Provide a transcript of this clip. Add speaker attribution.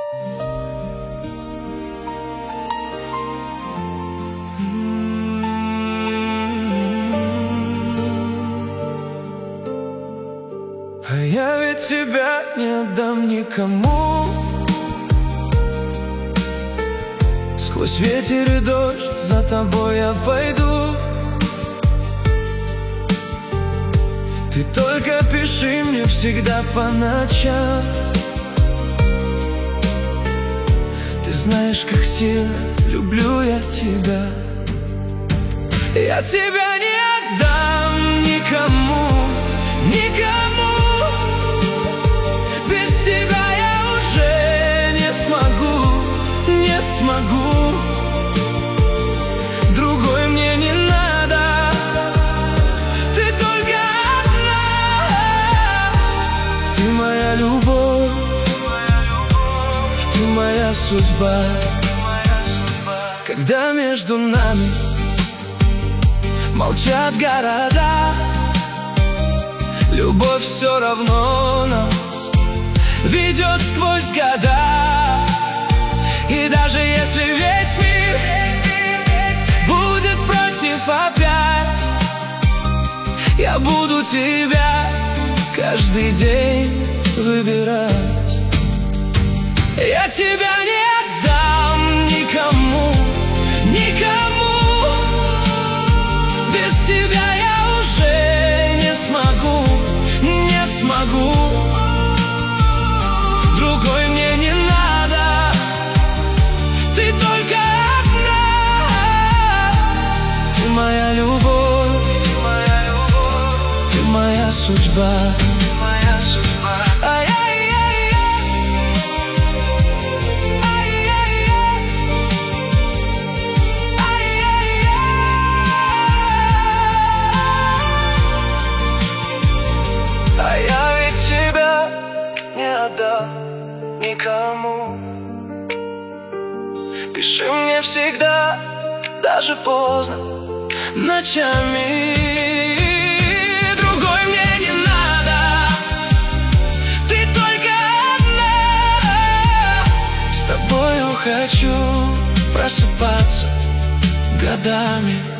Speaker 1: А я ведь тебя не отдам никому. Сквозь ветер и дождь за тобой я пойду. Ты только пиши мне всегда по ночам. Ты знаешь, как сильно люблю я тебя. Я тебя не отдам никому, никому. Без тебя я уже не смогу, не смогу. Другой мне не надо. Ты только одна. Ты моя любовь, ты моя судьба. Когда между нами молчат города, любовь все равно нас ведет сквозь года. И даже если весь мир будет против опять, я буду тебя каждый день выбирать. Я тебя не отдам никому, никому. Без тебя я уже не смогу, не смогу. Другой мне не надо. Ты только одна. Ты моя любовь, ты моя судьба. Никому. Пиши мне всегда, даже поздно, ночами. Другой мне не надо. Ты только одна. С тобою хочу просыпаться годами.